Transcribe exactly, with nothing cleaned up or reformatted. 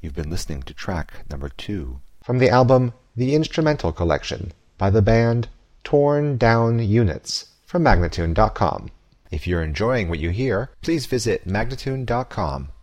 You've been listening to track number two from the album The Instrumental Collection by the band Torn Down Units from Magnatune dot com. If you're enjoying what you hear, please visit Magnatune dot com